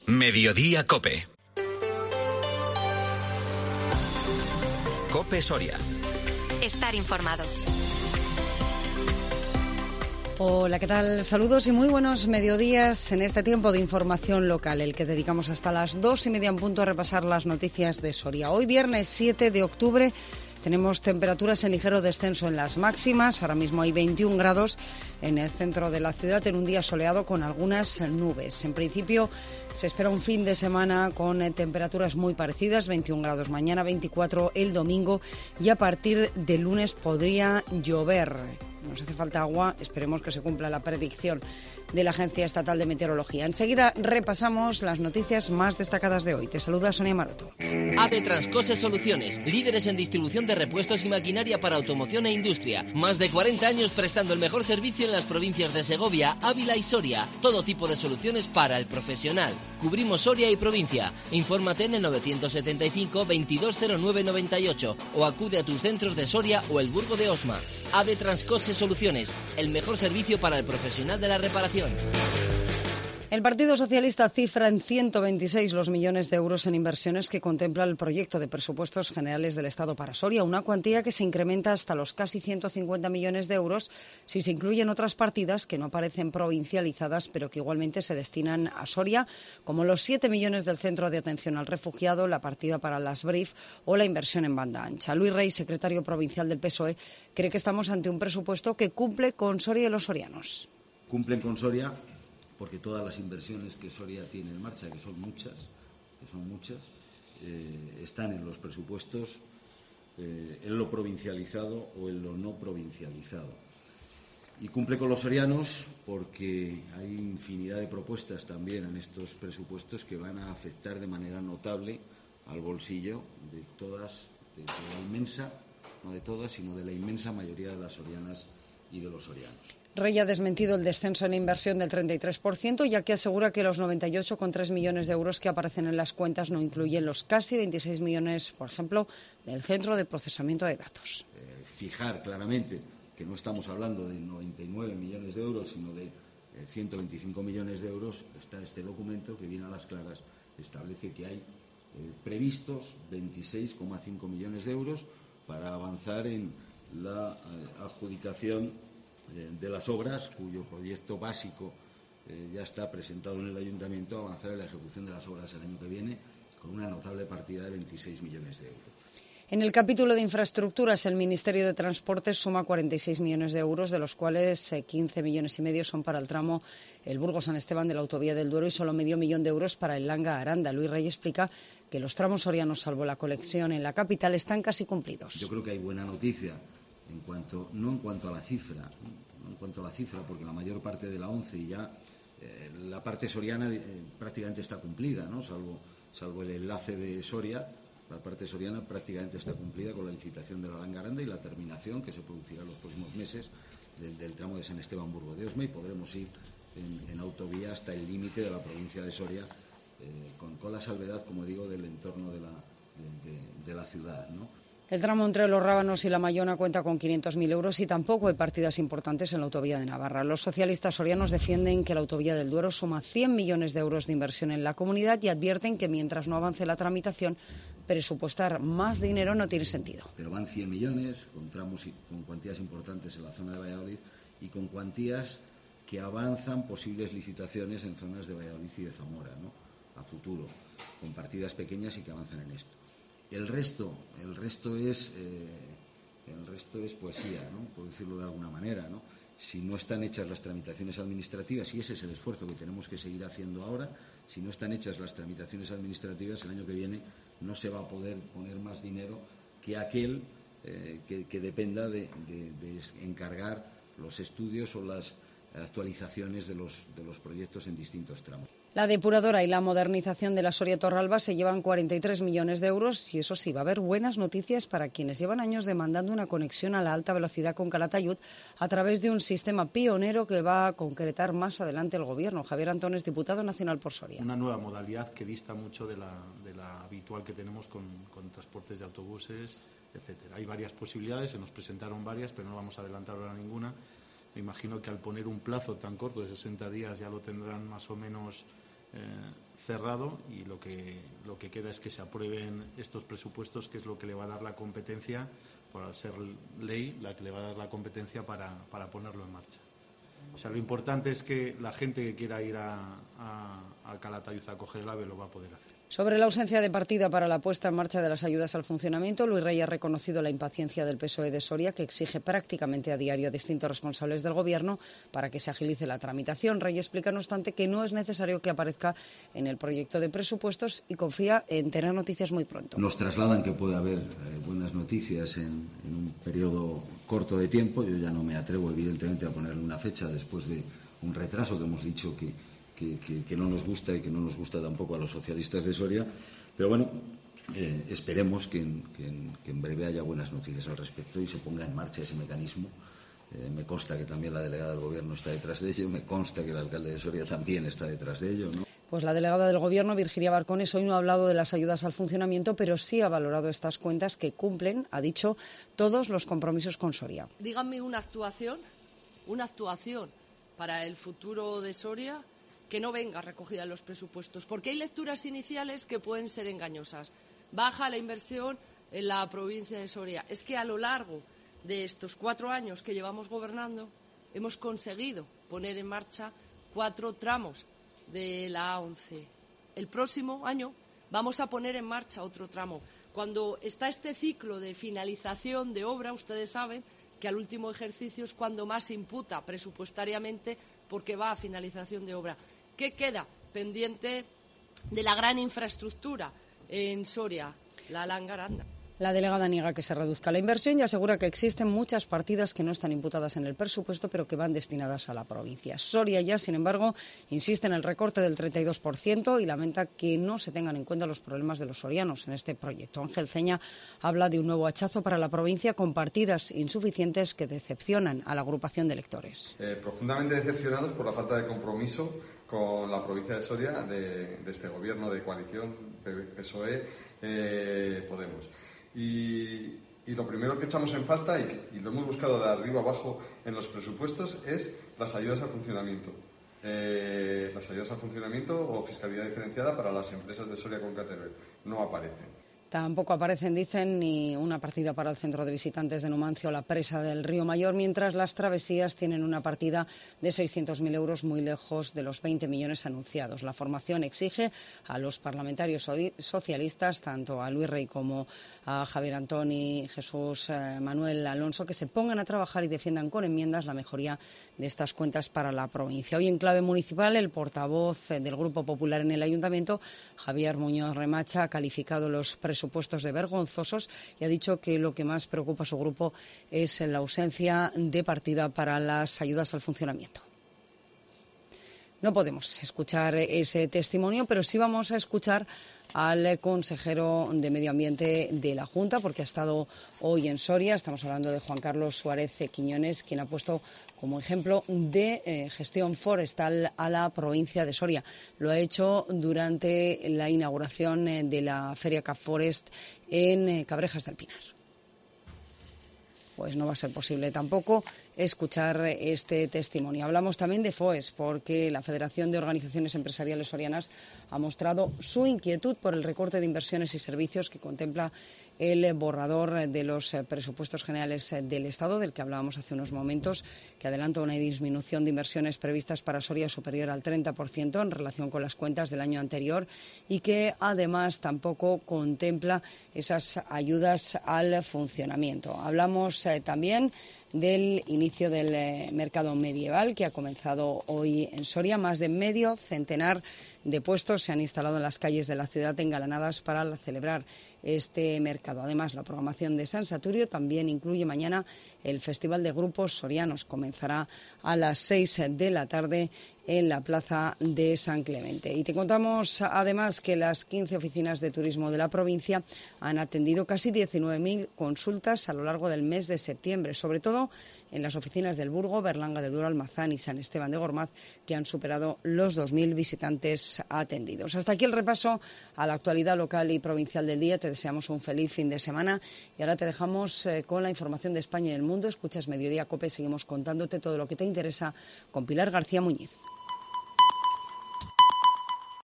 Mediodía COPE. COPE Soria. Estar informado. Hola, ¿qué tal? Saludos y muy buenos mediodías en este tiempo de información local, el que dedicamos hasta las 2:30 en punto a repasar las noticias de Soria. Hoy viernes 7 de octubre tenemos temperaturas en ligero descenso en las máximas. Ahora mismo hay 21 grados en el centro de la ciudad en un día soleado con algunas nubes. En principio se espera un fin de semana con temperaturas muy parecidas, 21 grados mañana, 24 el domingo y a partir de lunes podría llover. Nos hace falta agua, esperemos que se cumpla la predicción de la Agencia Estatal de Meteorología. Enseguida repasamos las noticias más destacadas de hoy. Te saluda Sonia Maroto. AD Transcose Soluciones, líderes en distribución de repuestos y maquinaria para automoción e industria. Más de 40 años prestando el mejor servicio en las provincias de Segovia, Ávila y Soria. Todo tipo de soluciones para el profesional. Cubrimos Soria y provincia. Infórmate en el 975 2209 98 o acude a tus centros de Soria o el Burgo de Osma. AD Transcose Soluciones, el mejor servicio para el profesional de la reparación. El Partido Socialista cifra en 126 los millones de euros en inversiones que contempla el proyecto de presupuestos generales del Estado para Soria, una cuantía que se incrementa hasta los casi 150 millones de euros si se incluyen otras partidas que no aparecen provincializadas pero que igualmente se destinan a Soria, como los 7 millones del Centro de Atención al Refugiado, la partida para las BRIF o la inversión en banda ancha. Luis Rey, secretario provincial del PSOE, cree que estamos ante un presupuesto que cumple con Soria y los sorianos. Cumplen con Soria porque todas las inversiones que Soria tiene en marcha, que son muchas, están en los presupuestos, en lo provincializado o en lo no provincializado. Y cumple con los sorianos porque hay infinidad de propuestas también en estos presupuestos que van a afectar de manera notable al bolsillo de todas, de la inmensa, no de todas, sino de la inmensa mayoría de las sorianas y de los sorianos. Rey ha desmentido el descenso en la inversión del 33%, ya que asegura que los 98,3 millones de euros que aparecen en las cuentas no incluyen los casi 26 millones, por ejemplo, del Centro de Procesamiento de Datos. Fijar claramente que no estamos hablando de 99 millones de euros, sino de 125 millones de euros, está este documento que viene a las claras, establece que hay previstos 26,5 millones de euros para avanzar en la adjudicación de las obras, cuyo proyecto básico ya está presentado en el Ayuntamiento, avanzar en la ejecución de las obras el año que viene con una notable partida de 26 millones de euros. En el capítulo de infraestructuras, el Ministerio de Transportes suma 46 millones de euros, de los cuales 15 millones y medio son para el tramo el Burgos-San Esteban de la Autovía del Duero y solo medio millón de euros para el Langa-Aranda. Luis Rey explica que los tramos sorianos, salvo la conexión en la capital, están casi cumplidos. Yo creo que hay buena noticia. No en cuanto a la cifra, porque la mayor parte de la ONCE y ya la parte soriana prácticamente está cumplida, ¿no? Salvo el enlace de Soria, la parte soriana prácticamente está cumplida con la licitación de la Langa-Aranda y la terminación que se producirá en los próximos meses del tramo de San Esteban Burgo de Osma, y podremos ir en autovía hasta el límite de la provincia de Soria, con la salvedad, como digo, del entorno de la ciudad, ¿no? El tramo entre Los Rábanos y La Mayona cuenta con 500.000 euros y tampoco hay partidas importantes en la autovía de Navarra. Los socialistas sorianos defienden que la autovía del Duero suma 100 millones de euros de inversión en la comunidad y advierten que mientras no avance la tramitación, presupuestar más dinero no tiene sentido. Pero van 100 millones con tramos y con cuantías importantes en la zona de Valladolid y con cuantías que avanzan posibles licitaciones en zonas de Valladolid y de Zamora, ¿no? A futuro, con partidas pequeñas y que avanzan en esto. El resto es poesía, ¿no? Por decirlo de alguna manera, ¿no? Si no están hechas las tramitaciones administrativas, y ese es el esfuerzo que tenemos que seguir haciendo ahora, si no están hechas las tramitaciones administrativas, el año que viene no se va a poder poner más dinero que aquel que dependa de encargar los estudios o las actualizaciones de los proyectos en distintos tramos. La depuradora y la modernización de la Soria Torralba se llevan 43 millones de euros y eso sí, va a haber buenas noticias para quienes llevan años demandando una conexión a la alta velocidad con Calatayud a través de un sistema pionero que va a concretar más adelante el Gobierno. Javier Antones, diputado nacional por Soria. Una nueva modalidad que dista mucho de la habitual que tenemos con transportes de autobuses, etcétera. Hay varias posibilidades, se nos presentaron varias, pero no vamos a adelantar ahora ninguna. Me imagino que al poner un plazo tan corto de 60 días ya lo tendrán más o menos cerrado, y lo que queda es que se aprueben estos presupuestos, que es lo que le va a dar la competencia, por ser ley, la que le va a dar la competencia para ponerlo en marcha. O sea, lo importante es que la gente que quiera ir a Calatayud a coger el AVE lo va a poder hacer. Sobre la ausencia de partida para la puesta en marcha de las ayudas al funcionamiento, Luis Rey ha reconocido la impaciencia del PSOE de Soria, que exige prácticamente a diario a distintos responsables del Gobierno para que se agilice la tramitación. Rey explica, no obstante, que no es necesario que aparezca en el proyecto de presupuestos y confía en tener noticias muy pronto. Nos trasladan que puede haber buenas noticias en un periodo corto de tiempo. Yo ya no me atrevo, evidentemente, a ponerle una fecha después de un retraso que hemos dicho que no nos gusta y que no nos gusta tampoco a los socialistas de Soria, pero bueno, esperemos que en breve haya buenas noticias al respecto y se ponga en marcha ese mecanismo. Me consta que también la delegada del Gobierno está detrás de ello, me consta que el alcalde de Soria también está detrás de ello, ¿no? Pues la delegada del Gobierno, Virginia Barcones, hoy no ha hablado de las ayudas al funcionamiento, pero sí ha valorado estas cuentas que cumplen, ha dicho, todos los compromisos con Soria. Díganme una actuación para el futuro de Soria que no venga recogida en los presupuestos, porque hay lecturas iniciales que pueden ser engañosas. Baja la inversión en la provincia de Soria. Es que a lo largo de estos 4 años que llevamos gobernando hemos conseguido poner en marcha 4 tramos de la A11. El próximo año vamos a poner en marcha otro tramo. Cuando está este ciclo de finalización de obra, ustedes saben que al último ejercicio es cuando más se imputa presupuestariamente porque va a finalización de obra. ¿Qué queda pendiente de la gran infraestructura en Soria? La Langaranda. La delegada niega que se reduzca la inversión y asegura que existen muchas partidas que no están imputadas en el presupuesto, pero que van destinadas a la provincia. Soria ya, sin embargo, insiste en el recorte del 32% y lamenta que no se tengan en cuenta los problemas de los sorianos en este proyecto. Ángel Ceña habla de un nuevo hachazo para la provincia con partidas insuficientes que decepcionan a la agrupación de electores. Profundamente decepcionados por la falta de compromiso con la provincia de Soria de este gobierno de coalición PSOE-Podemos. Y lo primero que echamos en falta, y lo hemos buscado de arriba abajo en los presupuestos, es las ayudas al funcionamiento. Las ayudas al funcionamiento o fiscalidad diferenciada para las empresas de Soria con Caterpillar no aparecen. Tampoco aparecen, dicen, ni una partida para el centro de visitantes de Numancia o la presa del Río Mayor, mientras las travesías tienen una partida de 600.000 euros, muy lejos de los 20 millones anunciados. La formación exige a los parlamentarios socialistas, tanto a Luis Rey como a Javier Antoni, Jesús Manuel Alonso, que se pongan a trabajar y defiendan con enmiendas la mejoría de estas cuentas para la provincia. Hoy en clave municipal, el portavoz del Grupo Popular en el Ayuntamiento, Javier Muñoz Remacha, ha calificado los presupuestos de vergonzosos y ha dicho que lo que más preocupa a su grupo es la ausencia de partida para las ayudas al funcionamiento. No podemos escuchar ese testimonio, pero sí vamos a escuchar al consejero de Medio Ambiente de la Junta, porque ha estado hoy en Soria. Estamos hablando de Juan Carlos Suárez Quiñones, quien ha puesto como ejemplo de gestión forestal a la provincia de Soria. Lo ha hecho durante la inauguración de la Feria Cap Forest en Cabrejas del Pinar. Pues no va a ser posible tampoco escuchar este testimonio. Hablamos también de FOES, porque la Federación de Organizaciones Empresariales Sorianas ha mostrado su inquietud por el recorte de inversiones y servicios que contempla el borrador de los presupuestos generales del Estado, del que hablábamos hace unos momentos, que adelanta una disminución de inversiones previstas para Soria superior al 30% en relación con las cuentas del año anterior y que además tampoco contempla esas ayudas al funcionamiento. Hablamos también del inicio del mercado medieval que ha comenzado hoy en Soria. Más de medio centenar de puestos se han instalado en las calles de la ciudad engalanadas para celebrar este mercado. Además, la programación de San Saturio también incluye mañana el Festival de Grupos Sorianos. Comenzará a las 6 de la tarde en la plaza de San Clemente. Y te contamos además que las 15 oficinas de turismo de la provincia han atendido casi 19.000 consultas a lo largo del mes de septiembre, sobre todo en las oficinas del Burgo, Berlanga de Duero, Almazán y San Esteban de Gormaz, que han superado los 2.000 visitantes atendidos. Hasta aquí el repaso a la actualidad local y provincial del día. Te deseamos un feliz fin de semana y ahora te dejamos con la información de España y del mundo. Escuchas Mediodía COPE, seguimos contándote todo lo que te interesa con Pilar García Muñiz.